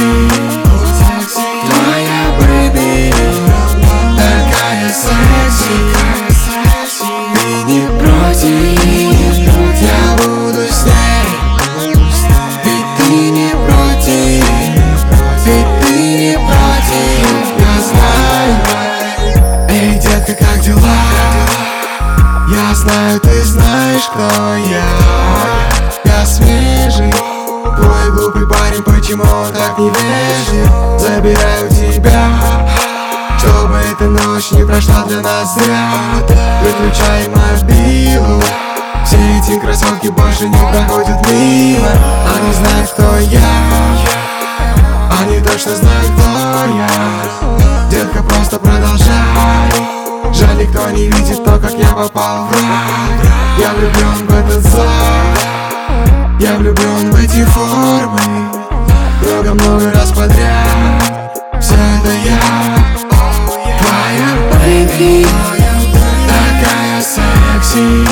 секси, твоя бэйби такая секси. Ты не против, я буду с ней. Ведь ты не против, ведь ты не против. Я знаю. Эй, детка, как дела? Я знаю, ты знаешь, кто я. Я свежий, твой глупый парень, почему он так невежлив? Забираю тебя, чтобы эта ночь не прошла для нас зря. Выключай мобилу, все эти красотки больше не проходят мимо. Они знают, кто я, они точно знают, кто я. Детка, просто продолжай. Жаль, никто не видит то, как я попал в рай. Я влюблен в этот зал, я влюблен в эти формы. Много-много раз подряд, все это я. Твоя бэйби такая секси,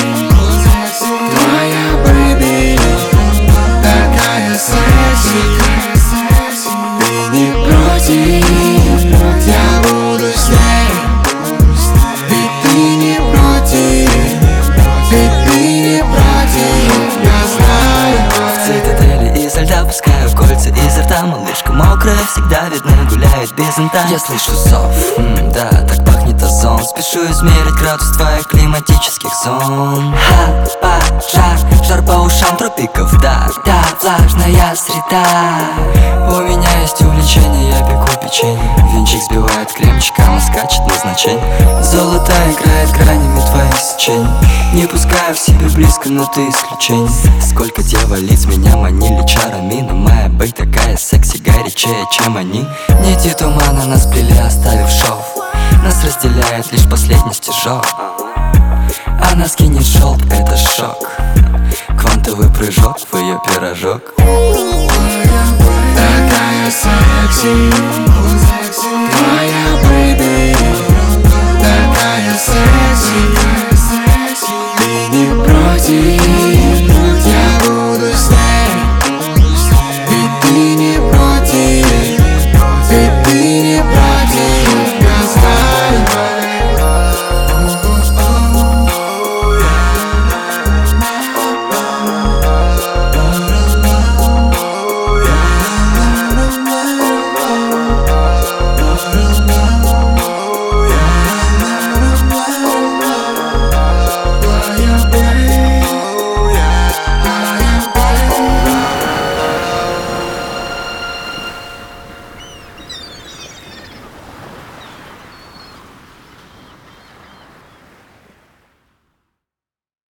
твоя бэйби такая секси. Ты не против, я буду с ней. Ведь ты не против, ведь ты не против. Я знаю. В цитадели изо льда пускаю кольца изо рта. Малышка мокрая, всегда видно, гуляет без зонта. Я слышу зов, да, так пахнет озон. Спешу измерить градус твоих климатических зон. Жар по ушам тропиков, да, влажная среда. У меня есть увлечение, я пеку печенье. Венчик сбивает кремчиком и скачет назначение. Золото играет гранями твоих сечений. Не пускаю в себе близко, но ты исключение. Сколько дьяволиц меня манили чарами, но моя бэй такая секси, горячее, чем они. Нити тумана нас плели, оставив шов. Нас разделяет лишь последний стежок. Она скинет шелк, это шок. Квантовый прыжок в ее пирожок.